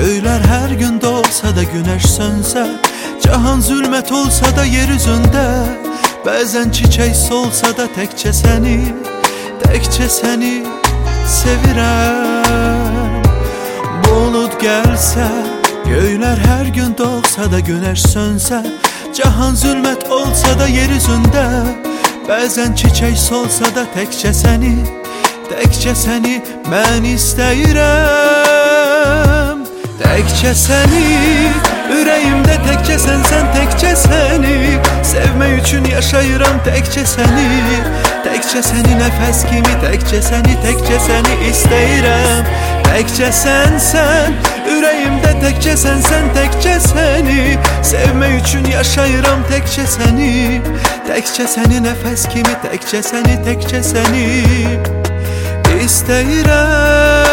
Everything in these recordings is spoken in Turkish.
Göyler her gün doğsa da güneş sönse, cahan zulmet olsa da yeryüzünde, bazen çiçek solsa da tekçe seni sevirem. Bulut gelse, göyler her gün doğsa da güneş sönse, cahan zulmet olsa da yeryüzünde, bazen çiçek solsa da tekçe seni ben istəyirəm. Tekçe seni, ürəyimdə tekçe sen tekçe seni, sevmək üçün yaşayıram tekçe seni nəfəs kimi tekçe seni istəyirəm. Tekçe sen, ürəyimdə tekçe sen tekçe seni, sevmək üçün yaşayıram tekçe seni nəfəs kimi tekçe seni istəyirəm.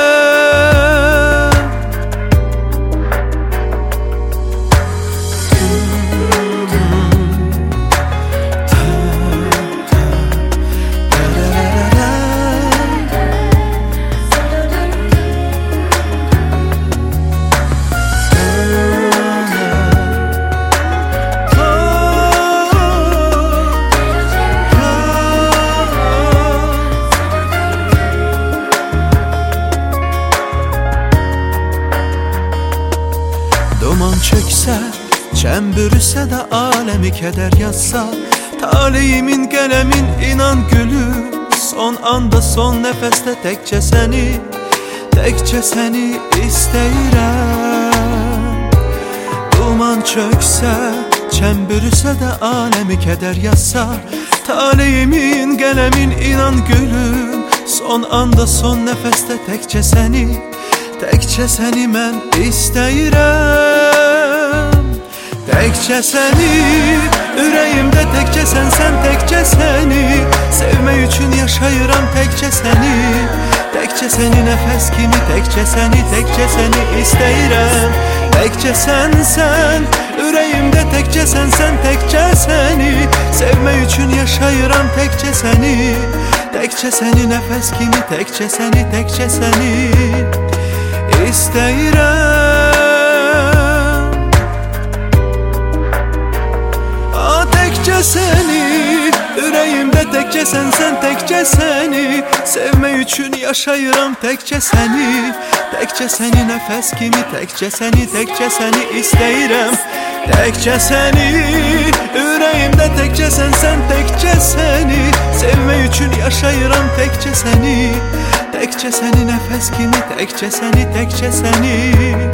Duman çökse, çəm bürüsə də aləmi kədər yazsa, taleyimin qələmin inan gülü, son anda son nəfəsdə tekçe seni istəyirəm. Duman çöksə, çəm bürüsə də aləmi kədər yazsa, taleyimin qələmin inan gülü, son anda son nəfəsdə tekçe seni mən istəyirəm. Tekçe seni, ürəyimdə tekçe sen tekçe seni, sevmək üçün yaşayıram tekçe seni nəfəs kimi tekçe seni istəyirəm. Tekçe sen, ürəyimdə tekçe sen tekçe seni, sevmək üçün yaşayıram tekçe seni nəfəs kimi tekçe seni istəyirəm. Tekçe seni, ürəyimdə tekçe sen tekçe seni, sevmək üçün yaşayıram tekçe seni nəfəs kimi tekçe seni istəyirəm. Tekçe seni, ürəyimdə tekçe sen tekçe seni, sevmək üçün yaşayıram tekçe seni nəfəs kimi tekçe seni